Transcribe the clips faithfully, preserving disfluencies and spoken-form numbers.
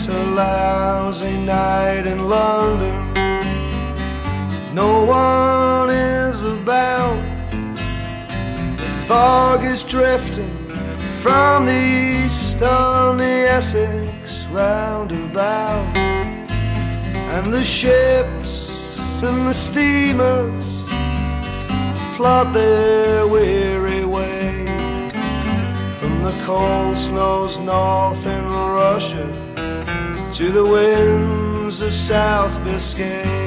It's a lousy night in London. No one is about. The fog is drifting from the east on the Essex roundabout, and the ships and the steamers plod their weary way from the cold snows north in Russia to the winds of South Biscay.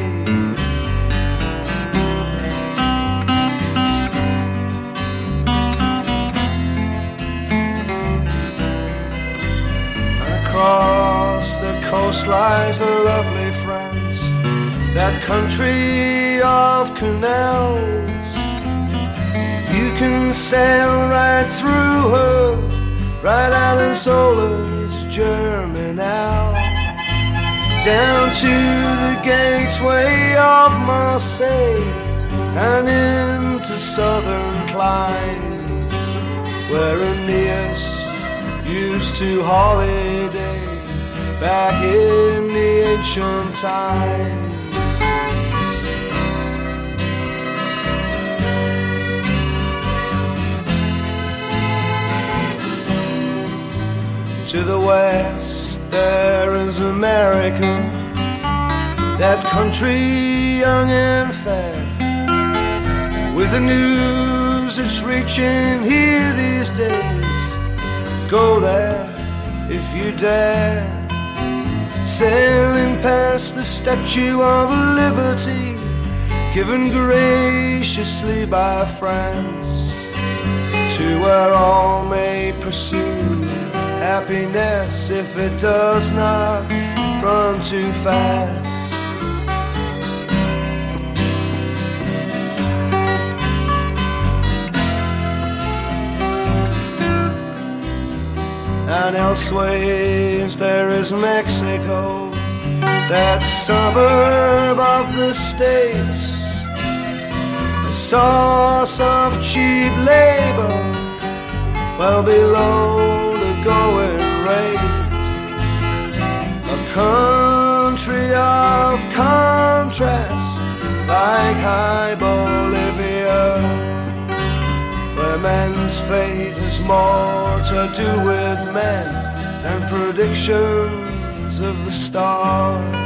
Across the coast lies a lovely France, that country of canals. You can sail right through her, right out of Zola's Germinal, down to the gateway of Marseille and into southern climes, where Aeneas used to holiday back in the ancient times. To the west there is America, that country young and fair, with the news that's reaching here these days. Go there if you dare, sailing past the Statue of Liberty, given graciously by France, to where all may pursue happiness if it does not run too fast. And elsewhere there is Mexico, that suburb of the States, a source of cheap labor, well below the going rate, a country of contrast, like high Bolivia, where men's fate has more to do with men than predictions of the stars.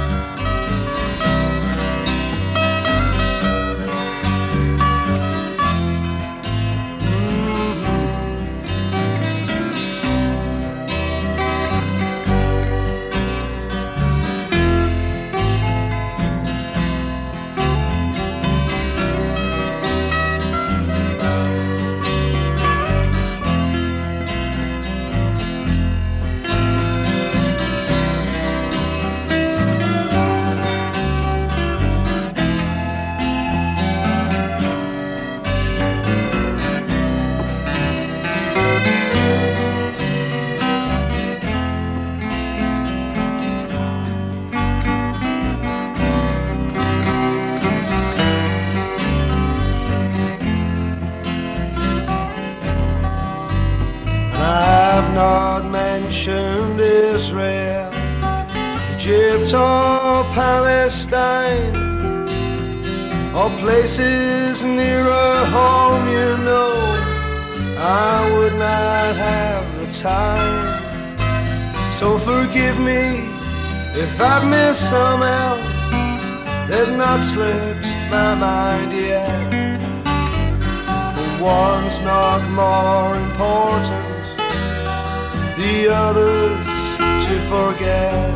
Not mentioned Israel, Egypt or Palestine, or places nearer home, you know. I would not have the time, so forgive me if I've missed some out, they've not slipped my mind yet. For one's not more important, the others to forget.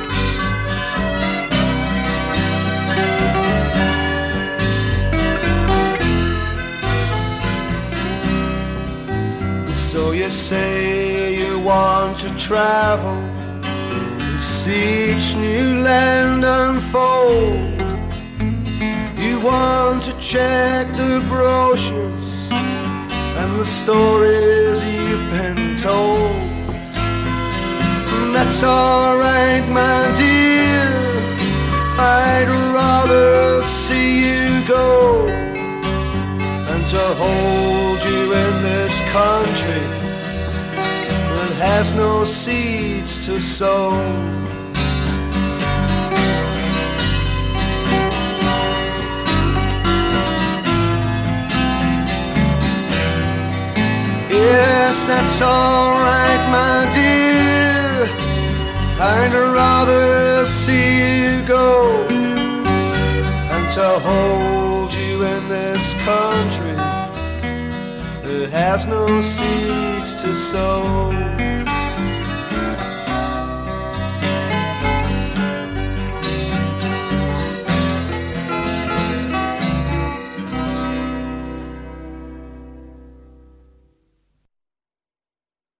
So you say you want to travel and see each new land unfold. You want to check the brochures and the stories you've been told. That's alright, my dear, I'd rather see you go than to hold you in this country that has no seeds to sow. Yes, that's alright, my dear. I'd rather see you go than to hold you in this country that has no seeds to sow.